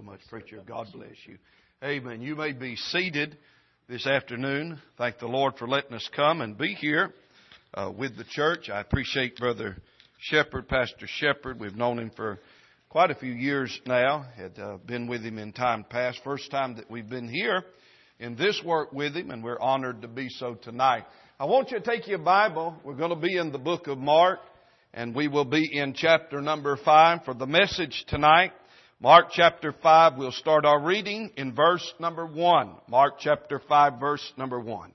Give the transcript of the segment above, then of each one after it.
Much, preacher. God bless you. Amen. You may be seated this afternoon. Thank the Lord for letting us come and be here with the church. I appreciate Brother Shepherd, Pastor Shepherd. We've known him for quite a few years now. Had been with him in time past. First time that we've been here in this work with him, and we're honored to be so tonight. I want you to take your Bible. We're going to be in the book of Mark, and we will be in chapter number 5 for the message tonight. Mark chapter 5, we'll start our reading in verse number 1. Mark chapter 5, verse number 1.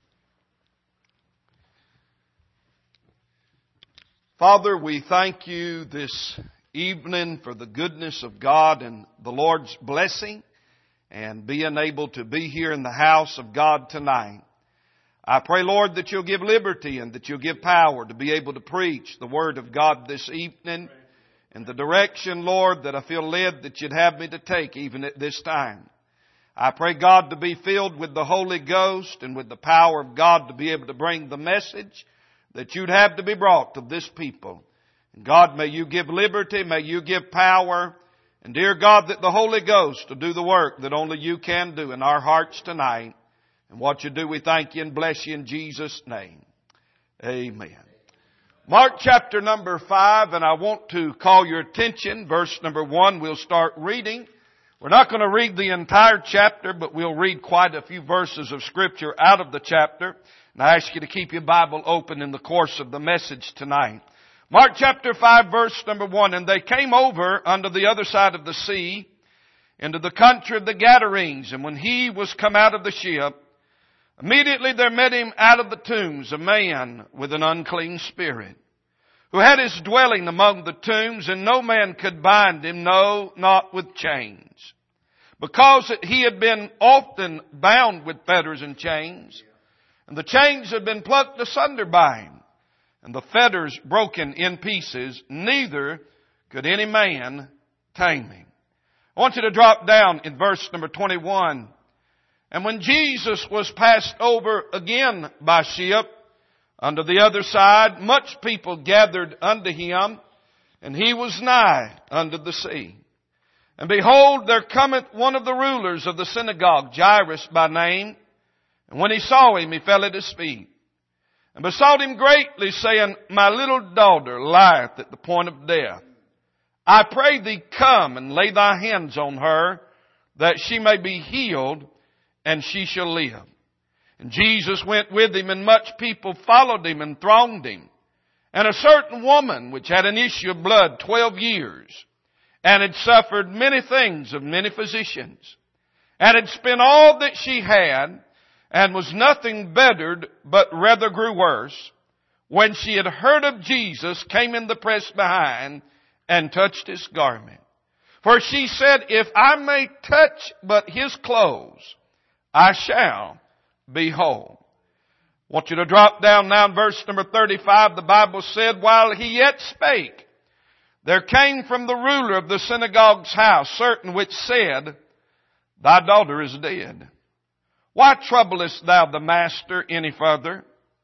Father, we thank you this evening for the goodness of God and the Lord's blessing and being able to be here in the house of God tonight. I pray, Lord, that you'll give liberty and that you'll give power to be able to preach the Word of God this evening. In the direction, Lord, that I feel led that you'd have me to take even at this time. I pray, God, to be filled with the Holy Ghost and with the power of God to be able to bring the message that you'd have to be brought to this people. And God, may you give liberty, may you give power, and dear God, that the Holy Ghost will do the work that only you can do in our hearts tonight. And what you do, we thank you and bless you in Jesus' name. Amen. Mark chapter number 5, and I want to call your attention. Verse number 1, we'll start reading. We're not going to read the entire chapter, but we'll read quite a few verses of Scripture out of the chapter. And I ask you to keep your Bible open in the course of the message tonight. Mark chapter 5, verse number 1, and they came over unto the other side of the sea, into the country of the Gadarenes. And when he was come out of the ship, immediately there met him out of the tombs a man with an unclean spirit, who had his dwelling among the tombs, and no man could bind him, no, not with chains, because he had been often bound with fetters and chains, and the chains had been plucked asunder by him, and the fetters broken in pieces, neither could any man tame him. I want you to drop down in verse number 21. And when Jesus was passed over again by ship unto the other side, much people gathered unto him, and he was nigh unto the sea. And behold, there cometh one of the rulers of the synagogue, Jairus by name. And when he saw him, he fell at his feet, and besought him greatly, saying, My little daughter lieth at the point of death. I pray thee, come and lay thy hands on her, that she may be healed, and she shall live. And Jesus went with him, and much people followed him and thronged him. And a certain woman, which had an issue of blood 12 years, and had suffered many things of many physicians, and had spent all that she had, and was nothing bettered, but rather grew worse, when she had heard of Jesus, came in the press behind, and touched his garment. For she said, If I may touch but his clothes, I shall be whole. I want you to drop down now in verse number 35. The Bible said, While he yet spake, there came from the ruler of the synagogue's house certain which said, Thy daughter is dead. Why troublest thou the master any further?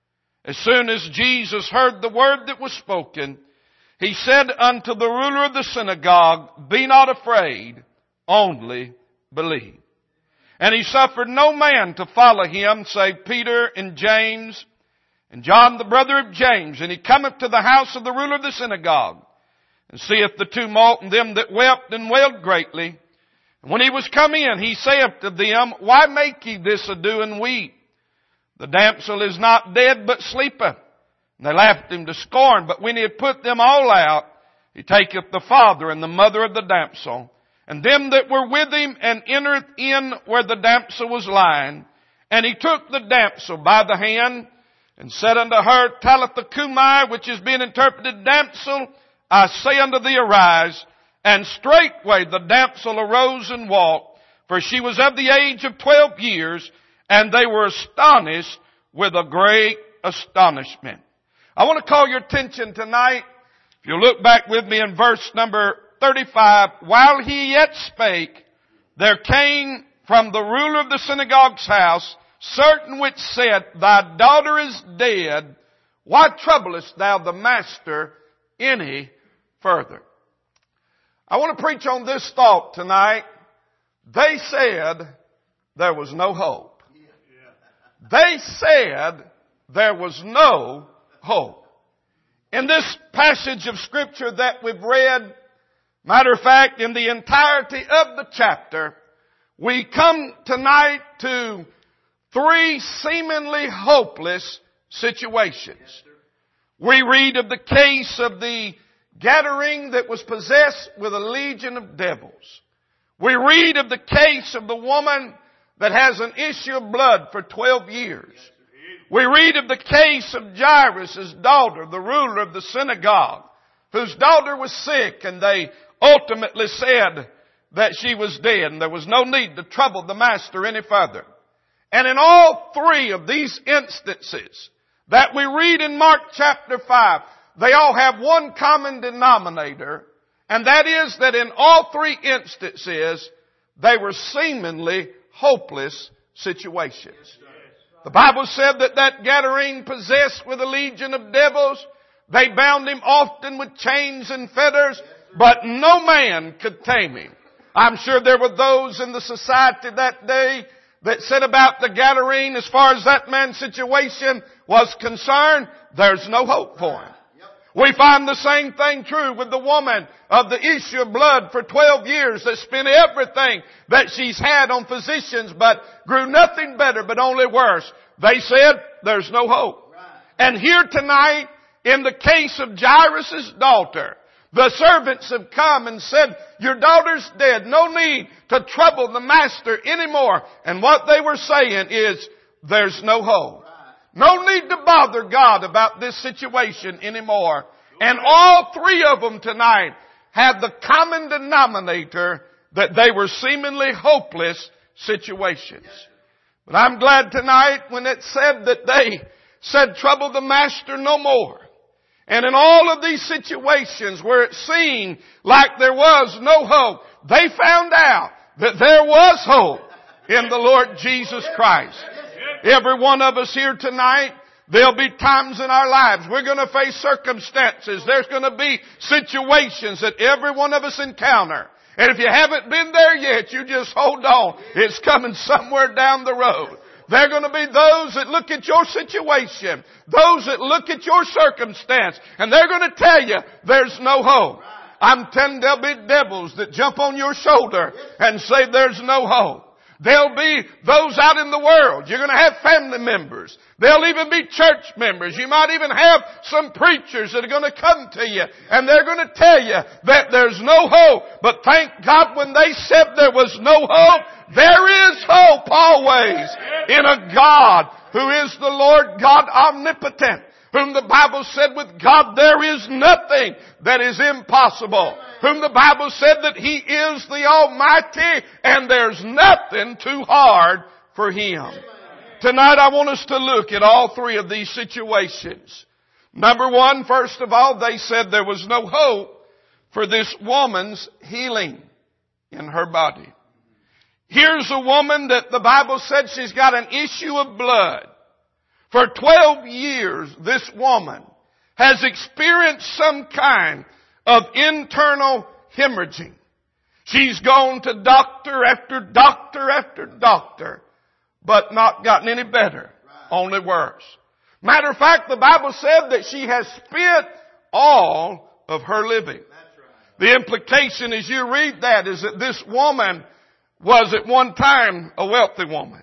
As soon as Jesus heard the word that was spoken, he said unto the ruler of the synagogue, Be not afraid, only believe. And he suffered no man to follow him, save Peter and James and John the brother of James. And he cometh to the house of the ruler of the synagogue, and seeth the tumult, and them that wept and wailed greatly. And when he was come in, he saith to them, Why make ye this ado and weep? The damsel is not dead, but sleepeth. And they laughed him to scorn. But when he had put them all out, he taketh the father and the mother of the damsel, and them that were with him, and entereth in where the damsel was lying. And he took the damsel by the hand, and said unto her, Talitha cumi, which is being interpreted, Damsel, I say unto thee, arise. And straightway the damsel arose and walked, for she was of the age of 12 years, and they were astonished with a great astonishment. I want to call your attention tonight, if you look back with me in verse number 35, While he yet spake, there came from the ruler of the synagogue's house certain which said, Thy daughter is dead. Why troublest thou the master any further? I want to preach on this thought tonight. They said there was no hope. They said there was no hope. In this passage of Scripture that we've read, matter of fact, in the entirety of the chapter, we come tonight to 3 seemingly hopeless situations. We read of the case of the Gadarene that was possessed with a legion of devils. We read of the case of the woman that has an issue of blood for 12 years. We read of the case of Jairus' daughter, the ruler of the synagogue, whose daughter was sick, and they ultimately said that she was dead and there was no need to trouble the master any further. And in all 3 of these instances that we read in Mark chapter 5, they all have one common denominator, and that is that in all 3 instances, they were seemingly hopeless situations. The Bible said that Gadarene possessed with a legion of devils, they bound him often with chains and fetters, but no man could tame him. I'm sure there were those in the society that day that said about the Gadarene, as far as that man's situation was concerned, there's no hope for him. We find the same thing true with the woman of the issue of blood for 12 years that spent everything that she's had on physicians but grew nothing better but only worse. They said there's no hope. And here tonight, in the case of Jairus' daughter, the servants have come and said, your daughter's dead. No need to trouble the master anymore. And what they were saying is, there's no hope. No need to bother God about this situation anymore. And all 3 of them tonight had the common denominator that they were seemingly hopeless situations. But I'm glad tonight when it said that they said, trouble the master no more. And in all of these situations where it seemed like there was no hope, they found out that there was hope in the Lord Jesus Christ. Every one of us here tonight, there'll be times in our lives we're going to face circumstances. There's going to be situations that every one of us encounter. And if you haven't been there yet, you just hold on. It's coming somewhere down the road. There are going to be those that look at your situation, those that look at your circumstance, and they're going to tell you there's no hope. I'm telling you, there'll be devils that jump on your shoulder and say there's no hope. There'll be those out in the world. You're going to have family members. There'll even be church members. You might even have some preachers that are going to come to you and they're going to tell you that there's no hope. But thank God when they said there was no hope, there is hope always in a God who is the Lord God omnipotent, whom the Bible said with God there is nothing that is impossible, whom the Bible said that He is the Almighty and there's nothing too hard for Him. Tonight I want us to look at all 3 of these situations. Number 1, first of all, they said there was no hope for this woman's healing in her body. Here's a woman that the Bible said she's got an issue of blood. For 12 years, this woman has experienced some kind of internal hemorrhaging. She's gone to doctor after doctor after doctor, but not gotten any better, only worse. Matter of fact, the Bible said that she has spent all of her living. The implication as you read that is that this woman was at one time a wealthy woman.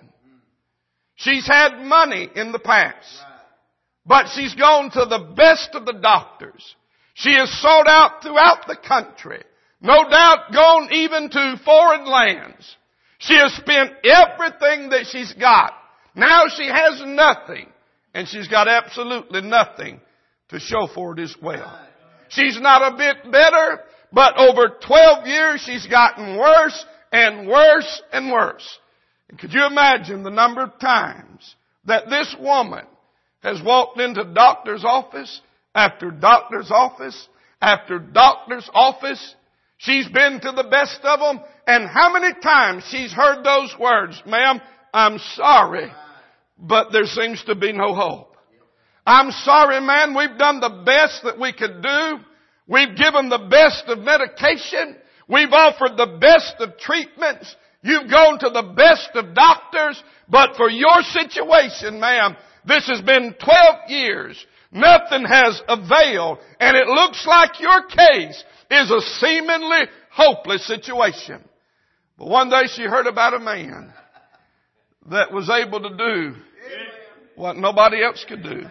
She's had money in the past, but she's gone to the best of the doctors. She has sought out throughout the country, no doubt gone even to foreign lands. She has spent everything that she's got. Now she has nothing, and she's got absolutely nothing to show for it as well. She's not a bit better, but over 12 years she's gotten worse and worse and worse. And could you imagine the number of times that this woman has walked into doctor's office after doctor's office after doctor's office? She's been to the best of them, and how many times she's heard those words, ma'am, I'm sorry, but there seems to be no hope. I'm sorry, man, we've done the best that we could do. We've given the best of medication. We've offered the best of treatments. You've gone to the best of doctors. But for your situation, ma'am, this has been 12 years. Nothing has availed. And it looks like your case is a seemingly hopeless situation. But one day she heard about a man that was able to do what nobody else could do.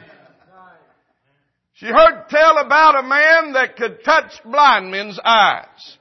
She heard tell about a man that could touch blind men's eyes,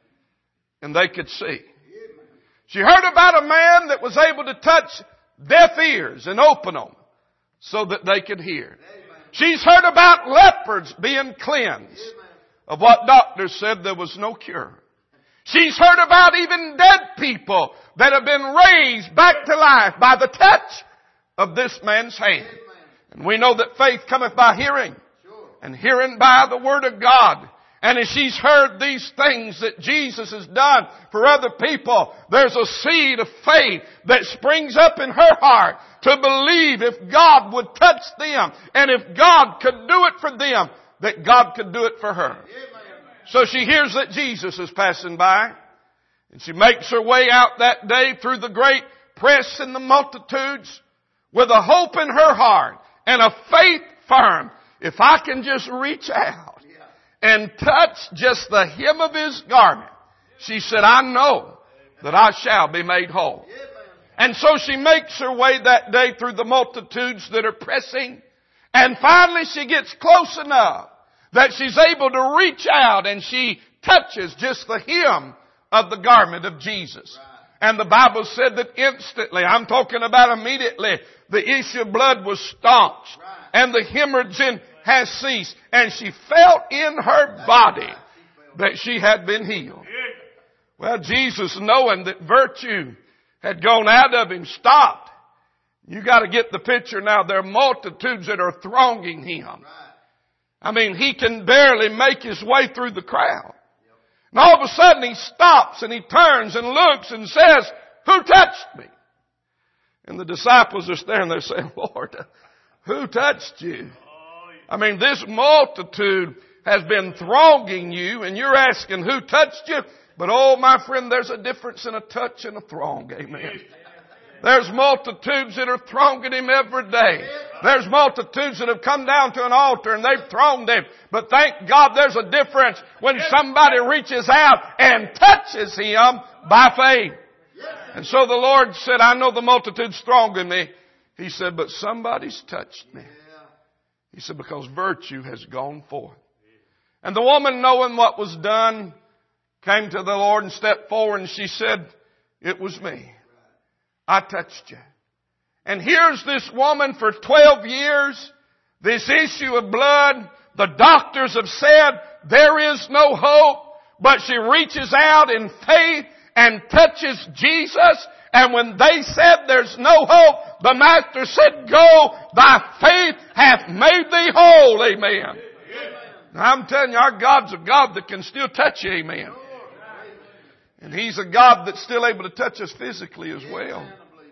and they could see. She heard about a man that was able to touch deaf ears and open them so that they could hear. She's heard about lepers being cleansed of what doctors said there was no cure. She's heard about even dead people that have been raised back to life by the touch of this man's hand. And we know that faith cometh by hearing, and hearing by the Word of God. And as she's heard these things that Jesus has done for other people, there's a seed of faith that springs up in her heart to believe if God would touch them, and if God could do it for them, that God could do it for her. So she hears that Jesus is passing by, and she makes her way out that day through the great press and the multitudes with a hope in her heart and a faith firm. If I can just reach out and touch just the hem of His garment, she said, I know that I shall be made whole. And so she makes her way that day through the multitudes that are pressing. And finally she gets close enough that she's able to reach out, and she touches just the hem of the garment of Jesus. And the Bible said that instantly, I'm talking about immediately, the issue of blood was staunched and the hemorrhaging has ceased. And she felt in her body that she had been healed. Well, Jesus, knowing that virtue had gone out of him, stopped. You got to get the picture now. There are multitudes that are thronging him. I mean, he can barely make his way through the crowd. And all of a sudden he stops and he turns and looks and says, who touched me? And the disciples are staring there saying, Lord, who touched you? I mean, this multitude has been thronging you, and you're asking who touched you? But oh, my friend, there's a difference in a touch and a throng. Amen. There's multitudes that are thronging him every day. There's multitudes that have come down to an altar and they've thronged him. But thank God there's a difference when somebody reaches out and touches him by faith. And so the Lord said, I know the multitude's thronging me. He said, but somebody's touched me. He said, because virtue has gone forth. And the woman, knowing what was done, came to the Lord and stepped forward, and she said, it was me. I touched you. And here's this woman for 12 years, this issue of blood. The doctors have said there is no hope, but she reaches out in faith and touches Jesus. And when they said there's no hope, the Master said, go, thy faith hath made thee whole. Amen. Now, I'm telling you, our God's a God that can still touch you. Amen. And He's a God that's still able to touch us physically as well.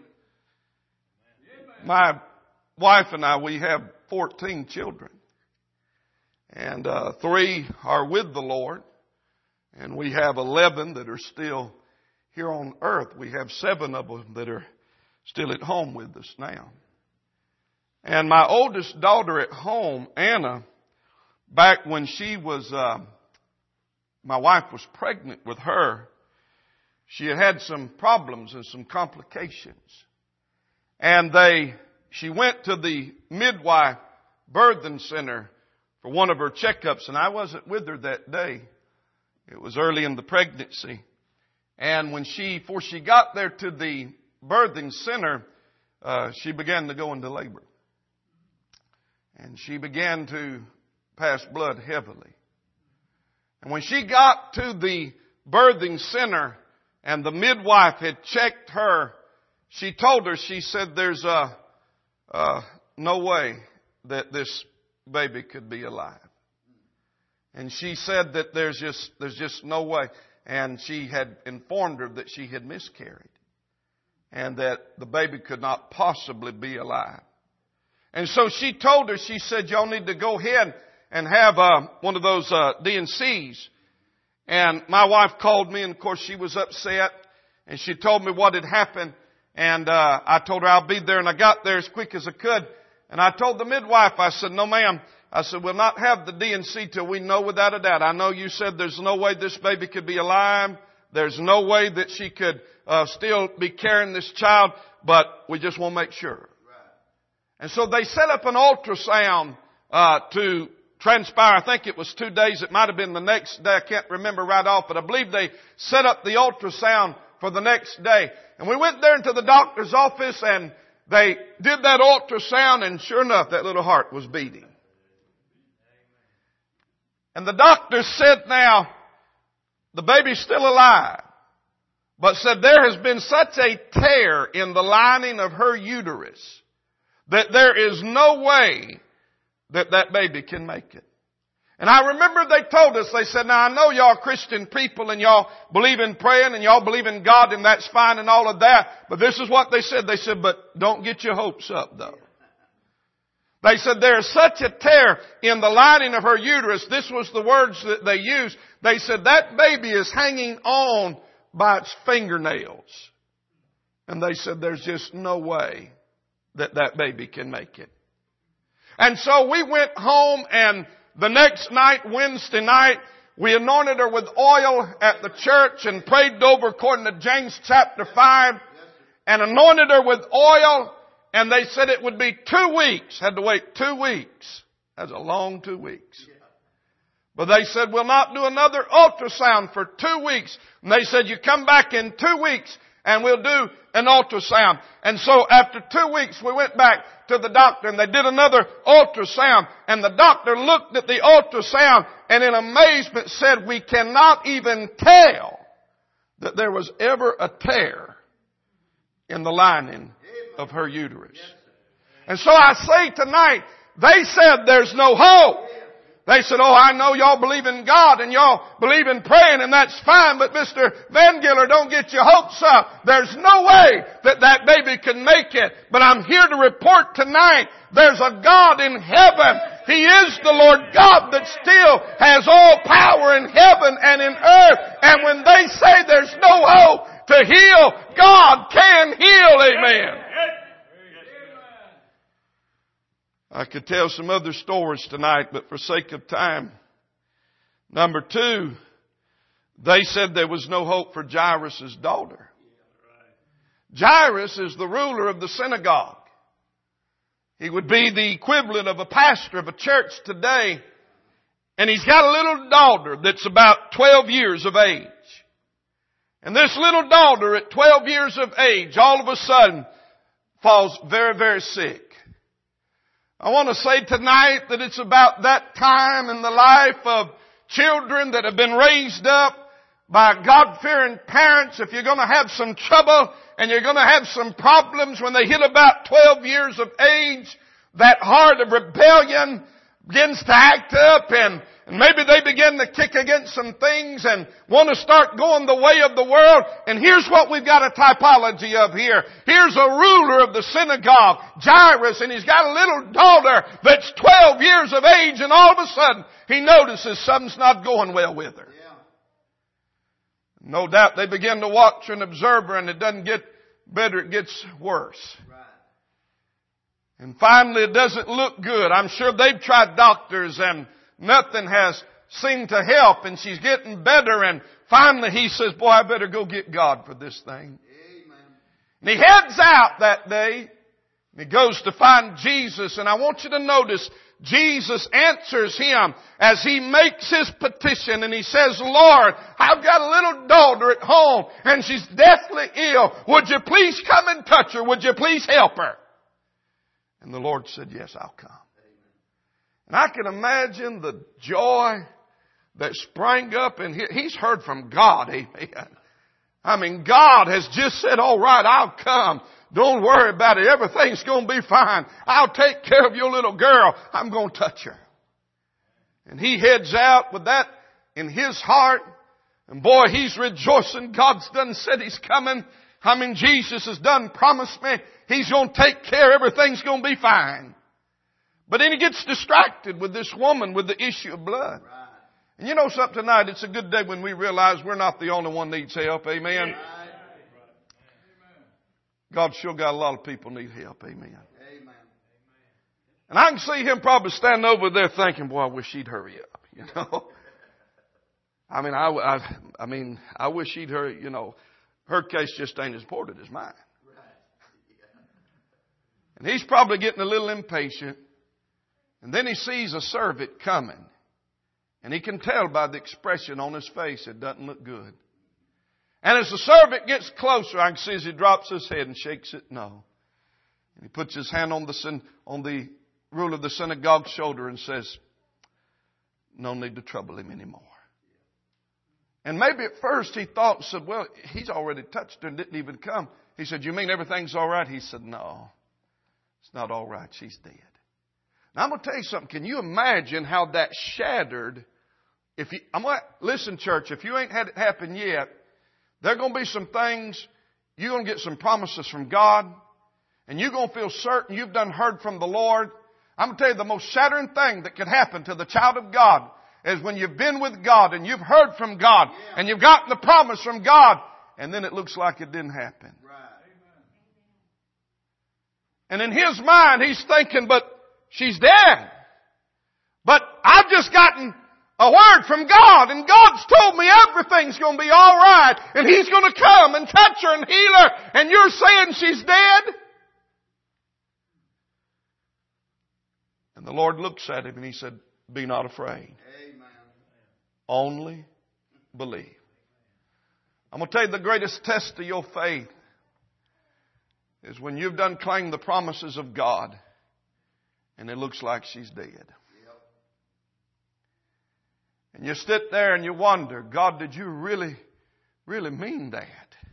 My wife and I, we have 14 children. And 3 are with the Lord. And we have 11 that are still here on earth. We have 7 of them that are still at home with us now. And my oldest daughter at home, Anna, back when she was, my wife was pregnant with her, she had had some problems and some complications. And she went to the midwife birthing center for one of her checkups, and I wasn't with her that day. It was early in the pregnancy. And before she got there to the birthing center, she began to go into labor. And she began to pass blood heavily. And when she got to the birthing center and the midwife had checked her, she told her, she said, there's no way that this baby could be alive. And she said that there's just no way. And she had informed her that she had miscarried and that the baby could not possibly be alive. And so she told her, she said, y'all need to go ahead and have one of those D&Cs. And my wife called me, and of course she was upset, and she told me what had happened. And I told her I'll be there, and I got there as quick as I could. And I told the midwife, I said, no ma'am. I said, we'll not have the D&C till we know without a doubt. I know you said there's no way this baby could be alive. There's no way that she could still be carrying this child, but we just want to make sure. And so they set up an ultrasound to transpire. I think it was 2 days. It might have been the next day. I can't remember right off, but I believe they set up the ultrasound for the next day. And we went there into the doctor's office, and they did that ultrasound, and sure enough, that little heart was beating. And the doctor said, now, the baby's still alive, but said there has been such a tear in the lining of her uterus that there is no way that that baby can make it. And I remember they told us, they said, now I know y'all Christian people and y'all believe in praying and y'all believe in God and that's fine and all of that, but this is what they said. They said, but don't get your hopes up though. They said there is such a tear in the lining of her uterus. This was the words that they used. They said that baby is hanging on by its fingernails. And they said there's just no way that that baby can make it. And so we went home, and the next night, Wednesday night, we anointed her with oil at the church and prayed over according to James chapter 5 and anointed her with oil. And they said it would be 2 weeks. Had to wait 2 weeks. That's a long 2 weeks. But they said, we'll not do another ultrasound for 2 weeks. And they said, you come back in 2 weeks and we'll do an ultrasound. And so after 2 weeks, we went back to the doctor and they did another ultrasound. And the doctor looked at the ultrasound and in amazement said, we cannot even tell that there was ever a tear in the lining of her uterus. And so I say tonight, they said there's no hope. They said, oh, I know y'all believe in God and y'all believe in praying and that's fine, but Mr. Van Giller, don't get your hopes up. There's no way that that baby can make it. But I'm here to report tonight, there's a God in heaven. He is the Lord God that still has all power in heaven and in earth. And when they say there's no hope to heal, God can heal. Amen. I could tell some other stories tonight, but for sake of time. Number 2, they said there was no hope for Jairus' daughter. Jairus is the ruler of the synagogue. He would be the equivalent of a pastor of a church today. And he's got a little daughter that's about 12 years of age. And this little daughter at 12 years of age, all of a sudden, falls very, very sick. I want to say tonight that it's about that time in the life of children that have been raised up by God-fearing parents. If you're going to have some trouble and you're going to have some problems when they hit about 12 years of age, that heart of rebellion begins to act up and maybe they begin to kick against some things and want to start going the way of the world. And here's what we've got a typology of here. Here's a ruler of the synagogue, Jairus, and he's got a little daughter that's 12 years of age, and all of a sudden he notices something's not going well with her. No doubt they begin to watch and observe her, and it doesn't get better, it gets worse. And finally it doesn't look good. I'm sure they've tried doctors and nothing has seemed to help, and she's getting better, and finally he says, boy, I better go get God for this thing. Amen. And he heads out that day, and he goes to find Jesus, and I want you to notice, Jesus answers him as he makes his petition, and he says, Lord, I've got a little daughter at home, and she's deathly ill. Would you please come and touch her? Would you please help her? And the Lord said, yes, I'll come. And I can imagine the joy that sprang up in him. He's heard from God, amen. I mean, God has just said, all right, I'll come. Don't worry about it. Everything's going to be fine. I'll take care of your little girl. I'm going to touch her. And he heads out with that in his heart. And boy, he's rejoicing. God's done said he's coming. I mean, Jesus has done promised me. He's going to take care. Everything's going to be fine. But then he gets distracted with this woman with the issue of blood. And you know something tonight, it's a good day when we realize we're not the only one needs help. Amen. God sure got a lot of people need help. Amen. And I can see him probably standing over there thinking, boy, I wish he'd hurry up, you know. I wish he'd hurry, you know. Her case just ain't as important as mine. And he's probably getting a little impatient. And then he sees a servant coming. And he can tell by the expression on his face it doesn't look good. And as the servant gets closer, I can see as he drops his head and shakes it no. And he puts his hand on the ruler of the synagogue's shoulder and says, no need to trouble him anymore. And maybe at first he thought and said, well, he's already touched her and didn't even come. He said, you mean everything's all right? He said, no, it's not all right. She's dead. Now I'm going to tell you something. Can you imagine how that shattered? Listen, church, if you ain't had it happen yet, there are going to be some things, you're going to get some promises from God, and you're going to feel certain you've done heard from the Lord. I'm going to tell you the most shattering thing that could happen to the child of God is when you've been with God and you've heard from God and you've gotten the promise from God and then it looks like it didn't happen. And in his mind he's thinking, but she's dead. But I've just gotten a word from God and God's told me everything's going to be all right and He's going to come and touch her and heal her and you're saying she's dead? And the Lord looks at him and He said, be not afraid. Only believe. I'm going to tell you the greatest test of your faith is when you've done claim the promises of God and it looks like she's dead. And you sit there and you wonder, God, did you really mean that?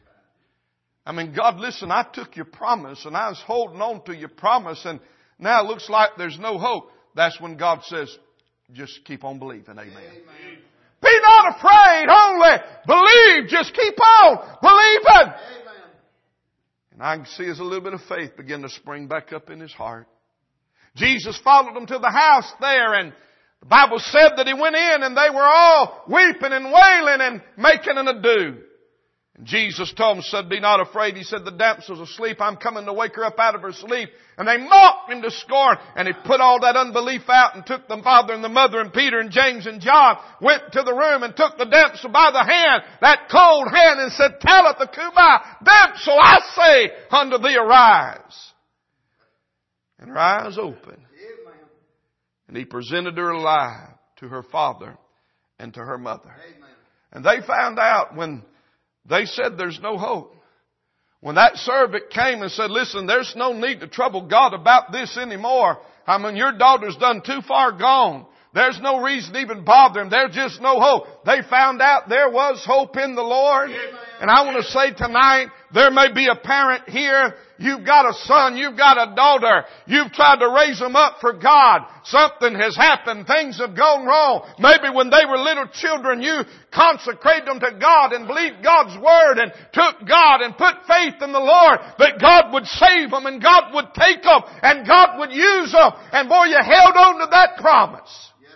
I mean, God, listen, I took your promise and I was holding on to your promise and now it looks like there's no hope. That's when God says, just keep on believing. Amen. Be not afraid, only believe. Just keep on believing. Amen. And I can see as a little bit of faith begin to spring back up in his heart. Jesus followed them to the house there, and the Bible said that he went in and they were all weeping and wailing and making an ado. And Jesus told them, said, be not afraid. He said, the damsel's asleep. I'm coming to wake her up out of her sleep. And they mocked him to scorn. And he put all that unbelief out and took the father and the mother and Peter and James and John, went to the room and took the damsel by the hand, that cold hand, and said, Talitha cumi, damsel, I say unto thee, arise. And her eyes opened. And he presented her alive to her father and to her mother. And they found out when they said there's no hope. When that servant came and said, listen, there's no need to trouble God about this anymore. I mean, your daughter's done too far gone. There's no reason to even bother him. There's just no hope. They found out there was hope in the Lord. Amen. And I want to say tonight, there may be a parent here. You've got a son. You've got a daughter. You've tried to raise them up for God. Something has happened. Things have gone wrong. Maybe when they were little children, you consecrated them to God and believed God's Word and took God and put faith in the Lord that God would save them and God would take them and God would use them. And boy, you held on to that promise.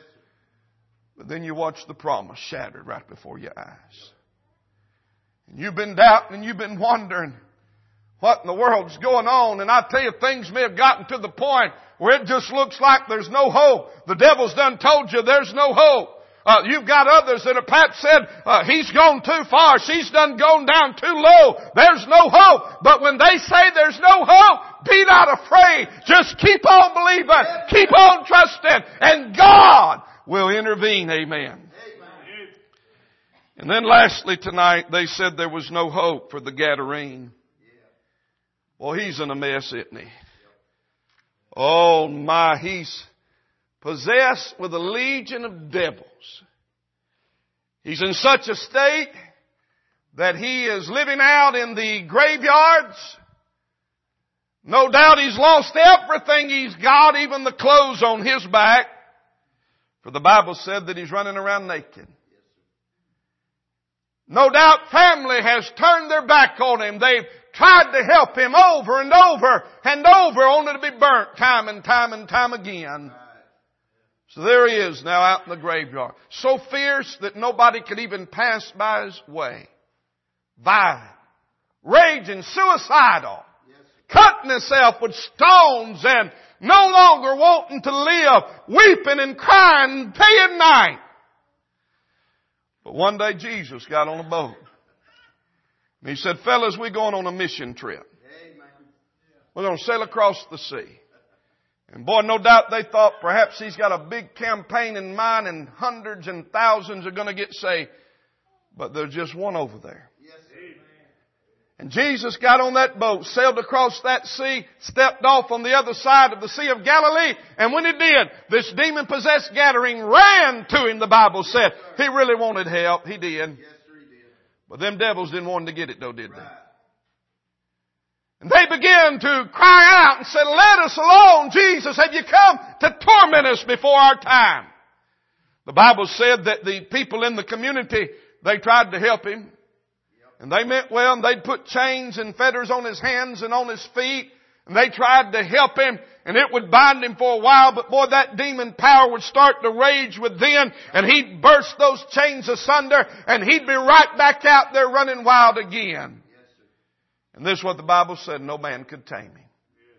But then you watch the promise shattered right before your eyes. And you've been doubting and you've been wondering what in the world's going on. And I tell you, things may have gotten to the point where it just looks like there's no hope. The devil's done told you there's no hope. You've got others that have perhaps said, he's gone too far. She's done gone down too low. There's no hope. But when they say there's no hope, be not afraid. Just keep on believing. Keep on trusting. And God will intervene. Amen. And then lastly tonight, they said there was no hope for the Gadarene. Well, he's in a mess, isn't he? Oh my, he's possessed with a legion of devils. He's in such a state that he is living out in the graveyards. No doubt he's lost everything he's got, even the clothes on his back. For the Bible said that he's running around naked. No doubt family has turned their back on him. They've tried to help him over and over and over, only to be burnt time and time and time again. So there he is now out in the graveyard. So fierce that nobody could even pass by his way. Violent. Raging, suicidal. Cutting himself with stones and no longer wanting to live. Weeping and crying day and night. But one day Jesus got on a boat. And he said, fellas, we're going on a mission trip. We're going to sail across the sea. And boy, no doubt they thought perhaps he's got a big campaign in mind and hundreds and thousands are going to get saved. But there's just one over there. And Jesus got on that boat, sailed across that sea, stepped off on the other side of the Sea of Galilee. And when he did, this demon-possessed Gadarene ran to him, the Bible said. He really wanted help. He did. But them devils didn't want him to get it though, did they? And they began to cry out and said, let us alone, Jesus. Have you come to torment us before our time? The Bible said that the people in the community, they tried to help him. And they meant well, and they'd put chains and fetters on his hands and on his feet. And they tried to help him, and it would bind him for a while. But boy, that demon power would start to rage within, and he'd burst those chains asunder, and he'd be right back out there running wild again. And this is what the Bible said, no man could tame him.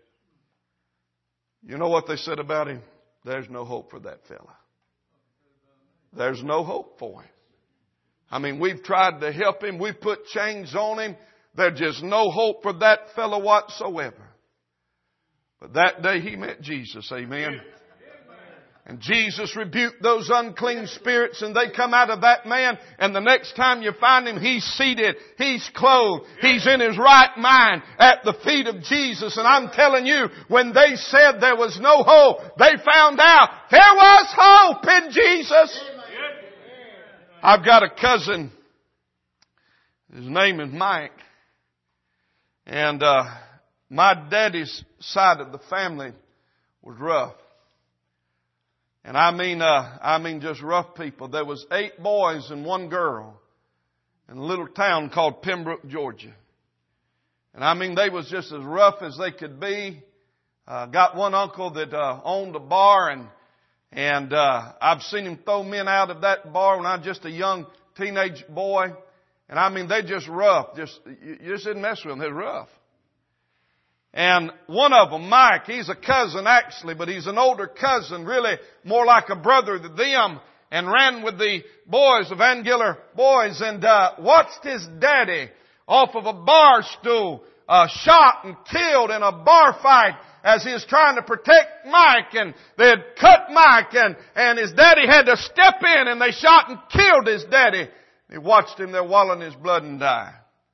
You know what they said about him? There's no hope for that fella. There's no hope for him. I mean, we've tried to help him. We've put chains on him. There's just no hope for that fellow whatsoever. But that day he met Jesus. Amen. And Jesus rebuked those unclean spirits and they come out of that man. And the next time you find him, he's seated. He's clothed. He's in his right mind at the feet of Jesus. And I'm telling you, when they said there was no hope, they found out there was hope in Jesus. I've got a cousin. His name is Mike. And my daddy's side of the family was rough. And I mean just rough people. There was 8 boys and 1 girl in a little town called Pembroke, Georgia. And I mean they was just as rough as they could be. Got one uncle that owned a bar and I've seen him throw men out of that bar when I was just a young teenage boy. And I mean, they just rough. You just didn't mess with them. They're rough. And one of them, Mike, he's a cousin actually, but he's an older cousin, really more like a brother to them, and ran with the boys, the Van Giller boys, and watched his daddy off of a bar stool, shot and killed in a bar fight as he was trying to protect Mike, and they had cut Mike, and his daddy had to step in, and they shot and killed his daddy. He watched him there wallow in his blood and die.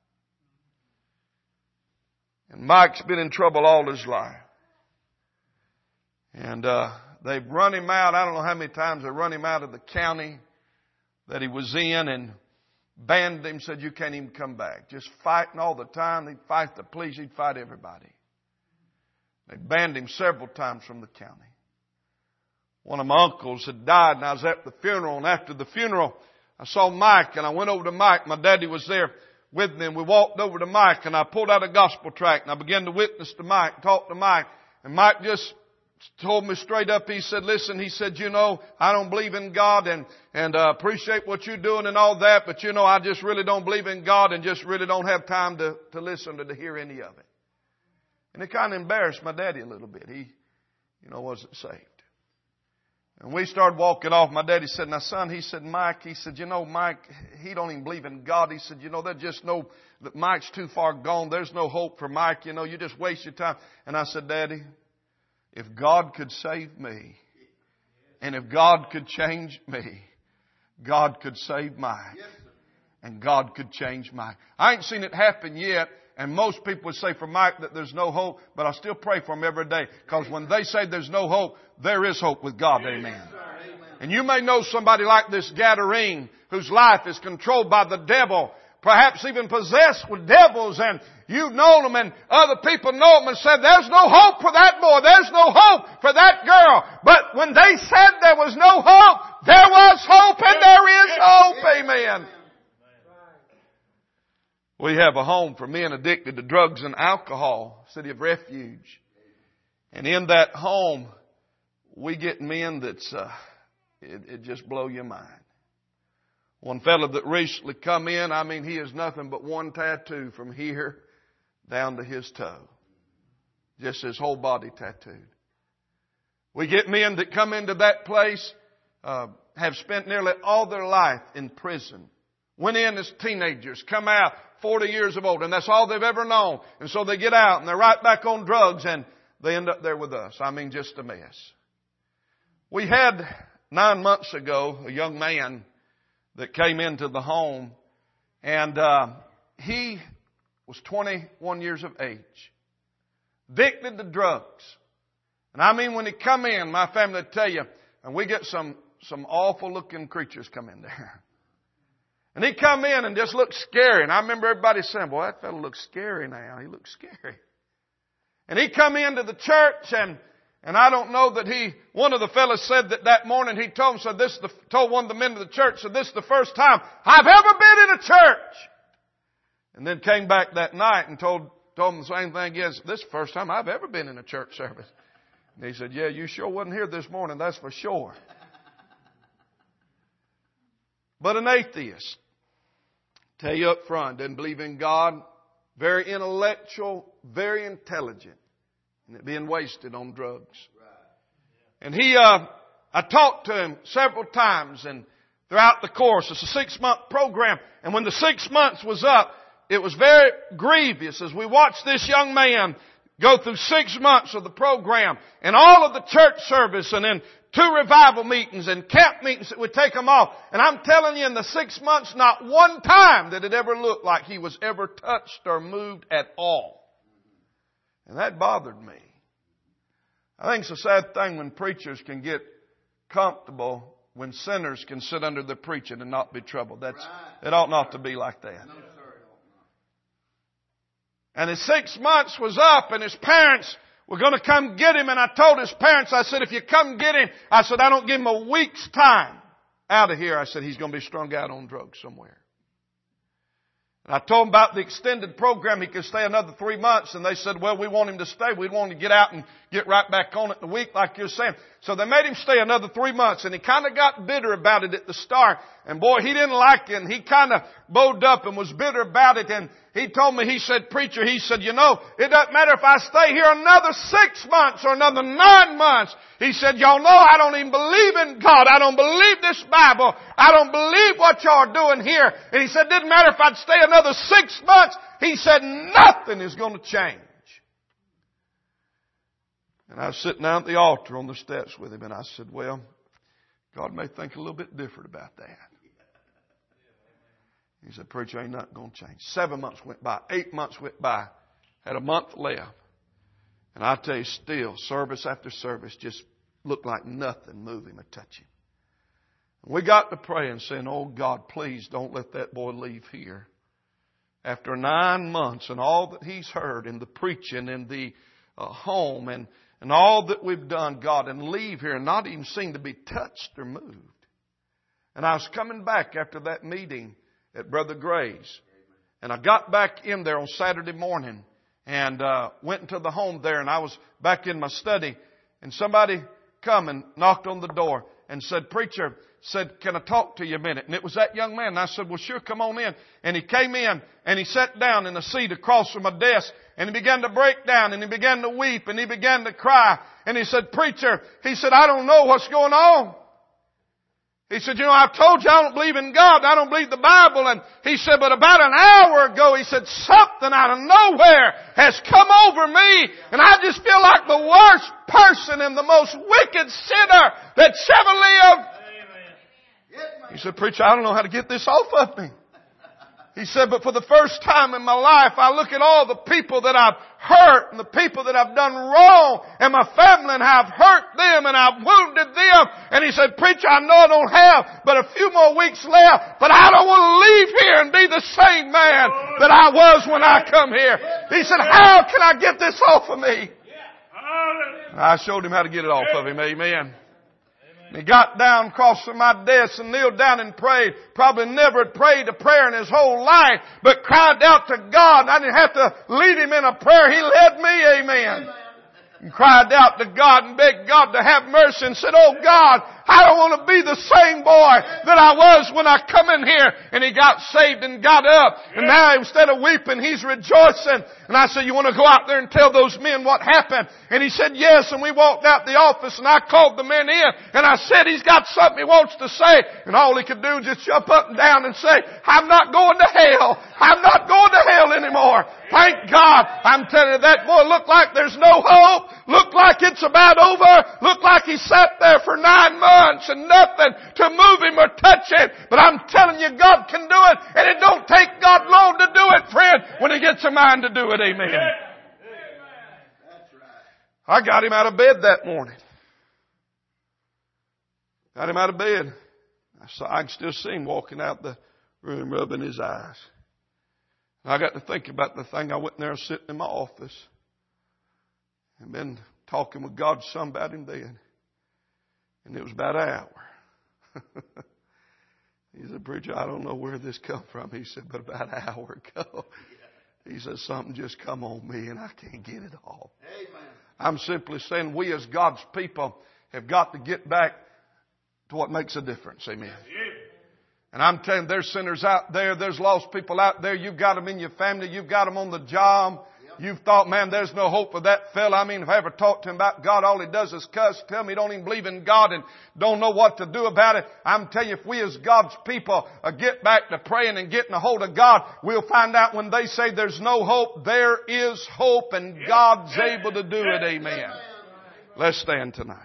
And Mike's been in trouble all his life. And they've run him out. I don't know how many times they run him out of the county that he was in and banned him, said you can't even come back. Just fighting all the time. He'd fight the police. He'd fight everybody. They banned him several times from the county. One of my uncles had died and I was at the funeral, and after the funeral I saw Mike and I went over to Mike. My daddy was there with me and we walked over to Mike and I pulled out a gospel tract and I began to witness to Mike, talk to Mike. And Mike just told me straight up, he said, listen, he said, you know, I don't believe in God and appreciate what you're doing and all that, but you know, I just really don't believe in God and just really don't have time to listen or to hear any of it. And it kind of embarrassed my daddy a little bit. He, wasn't saved. And we started walking off. My daddy said, now son, he said, Mike, he said, Mike, he don't even believe in God. He said, there's just no, that Mike's too far gone. There's no hope for Mike. You just waste your time. And I said, Daddy, if God could save me and if God could change me, God could save Mike and God could change Mike. I ain't seen it happen yet. And most people would say for Mike that there's no hope, but I still pray for him every day. Because when they say there's no hope, there is hope with God. Amen. And you may know somebody like this Gadarene whose life is controlled by the devil, perhaps even possessed with devils, and you've known them and other people know them and said, there's no hope for that boy, there's no hope for that girl. But when they said there was no hope, there was hope and there is hope. Amen. We have a home for men addicted to drugs and alcohol, City of Refuge. And in that home, we get men that's, it just blow your mind. One fellow that recently come in, I mean, he has nothing but one tattoo from here down to his toe. Just his whole body tattooed. We get men that come into that place, have spent nearly all their life in prison. Went in as teenagers, come out 40 years of old, and that's all they've ever known. And so they get out and they're right back on drugs and they end up there with us. I mean, just a mess. We had 9 months ago a young man that came into the home, and he was 21 years of age, addicted to drugs. And I mean, when he come in, my family would tell you, and we get some awful looking creatures come in there. And he come in and just looked scary. And I remember everybody saying, boy, that fellow looks scary now. He looks scary. And he come into the church, and I don't know that one of the fellows said that morning he told one of the men of the church, said, this is the first time I've ever been in a church. And then came back that night and told him the same thing. Yes, this is the first time I've ever been in a church service. And he said, yeah, you sure wasn't here this morning, that's for sure. But an atheist, tell you up front, didn't believe in God, very intellectual, very intelligent, and it being wasted on drugs. And I talked to him several times, and throughout the course, it's a 6-month program, and when the 6 months was up, it was very grievous as we watched this young man go through 6 months of the program and all of the church service and then 2 revival meetings and camp meetings that would take him off. And I'm telling you, in the 6 months, not one time did it ever look like he was ever touched or moved at all. And that bothered me. I think it's a sad thing when preachers can get comfortable when sinners can sit under the preaching and not be troubled. It ought not to be like that. And his 6 months was up and his parents were going to come get him. And I told his parents, I said, if you come get him, I said, I don't give him a week's time out of here. I said, he's going to be strung out on drugs somewhere. And I told him about the extended program. He could stay another 3 months. And they said, well, we want him to stay. We want him to get out and get right back on it in a week like you're saying. So they made him stay another 3 months. And he kind of got bitter about it at the start. And boy, he didn't like it. And he kind of bowed up and was bitter about it. And he told me, he said, preacher, he said, you know, it doesn't matter if I stay here another 6 months or another 9 months. He said, y'all know I don't even believe in God. I don't believe this Bible. I don't believe what y'all are doing here. And he said, it didn't matter if I'd stay another 6 months. He said, nothing is going to change. And I was sitting down at the altar on the steps with him, and I said, well, God may think a little bit different about that. He said, preacher, ain't nothing going to change. 7 months went by. 8 months went by. Had a month left. And I tell you, still, service after service just looked like nothing moved him or touched him. And we got to praying, saying, oh God, please don't let that boy leave here. After 9 months and all that he's heard in the preaching and the home and all that we've done, God, and leave here and not even seem to be touched or moved. And I was coming back after that meeting at Brother Gray's. And I got back in there on Saturday morning and went into the home there, and I was back in my study, and somebody come and knocked on the door and said, preacher, said, can I talk to you a minute? And it was that young man. And I said, well, sure, come on in. And he came in and he sat down in a seat across from my desk, and he began to break down and he began to weep and he began to cry. And he said, preacher, he said, I don't know what's going on. He said, you know, I've told you I don't believe in God. I don't believe the Bible. And he said, but about an hour ago, he said, something out of nowhere has come over me. And I just feel like the worst person and the most wicked sinner that's ever lived. He said, preacher, I don't know how to get this off of me. He said, but for the first time in my life, I look at all the people that I've hurt and the people that I've done wrong and my family, and I've hurt them and I've wounded them. And he said, preacher, I know I don't have but a few more weeks left, but I don't want to leave here and be the same man that I was when I come here. He said, how can I get this off of me? And I showed him how to get it off of him. Amen. He got down across from my desk and kneeled down and prayed. Probably never had prayed a prayer in his whole life, but cried out to God. I didn't have to lead him in a prayer. He led me, amen. and cried out to God and begged God to have mercy and said, "Oh God, I don't want to be the same boy that I was when I come in here." And he got saved and got up. And now instead of weeping, he's rejoicing. And I said, "You want to go out there and tell those men what happened?" And he said, "Yes." And we walked out the office and I called the men in and I said, "He's got something he wants to say." And all he could do was just jump up and down and say, "I'm not going to hell. I'm not going to hell anymore." Thank God. I'm telling you, that boy looked like there's no hope. Looked like it's about over. Looked like he sat there for 9 months and nothing to move him or touch him. But I'm telling you, God can do it. And it don't take God long to do it, friend, when He gets a mind to do it. Amen. I got him out of bed that morning. Got him out of bed. I can still see him walking out the room rubbing his eyes. I got to think about the thing. I went in there sitting in my office and been talking with God's Son about him then. And it was about an hour. He said, "Preacher, I don't know where this come from." He said, "But about an hour ago." He said, "Something just come on me and I can't get it off." Amen. I'm simply saying we as God's people have got to get back to what makes a difference. Amen. And I'm telling you, there's sinners out there. There's lost people out there. You've got them in your family. You've got them on the job. You've thought, "Man, there's no hope for that fella." I mean, if I ever talk to him about God, all he does is cuss, tell me he don't even believe in God and don't know what to do about it. I'm telling you, if we as God's people get back to praying and getting a hold of God, we'll find out when they say there's no hope, there is hope and God's able to do it. Amen. Let's stand tonight.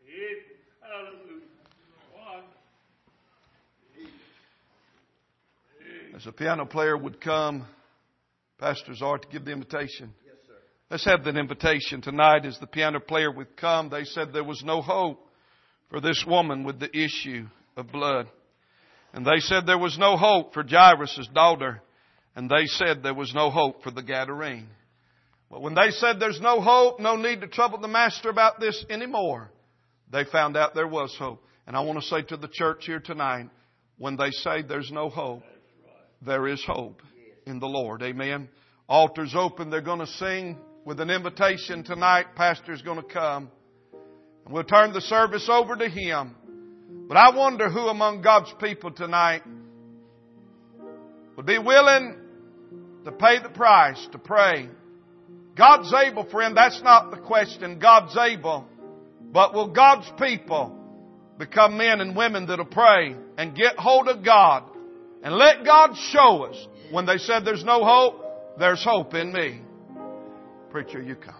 As the piano player would come, Pastors are to give the invitation. Yes, sir. Let's have that invitation tonight. As the piano player would come, they said there was no hope for this woman with the issue of blood. And they said there was no hope for Jairus' daughter. And they said there was no hope for the Gadarene. But when they said there's no hope, no need to trouble the Master about this anymore, they found out there was hope. And I want to say to the church here tonight, when they say there's no hope, there is hope in the Lord. Amen. Altar's open. They're going to sing with an invitation tonight. Pastor's going to come. And we'll turn the service over to him. But I wonder who among God's people tonight would be willing to pay the price to pray. God's able, friend. That's not the question. God's able. But will God's people become men and women that'll pray and get hold of God and let God show us when they said there's no hope, there's hope in me. Preacher, you come.